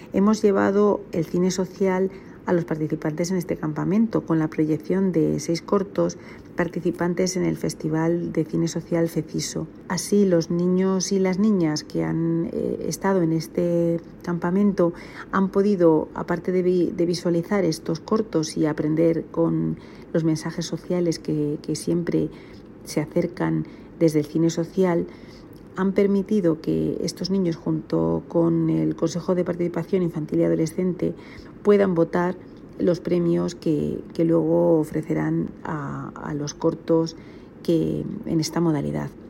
Hemos llevado el cine social a los participantes en este campamento con la proyección de 6 cortos participantes en el Festival de Cine Social FECISO. Así, los niños y las niñas que han estado en este campamento han podido, aparte de visualizar estos cortos y aprender con los mensajes sociales que siempre se acercan desde el cine social, han permitido que estos niños, junto con el Consejo de Participación Infantil y Adolescente, puedan votar los premios que luego ofrecerán a los cortos que en esta modalidad.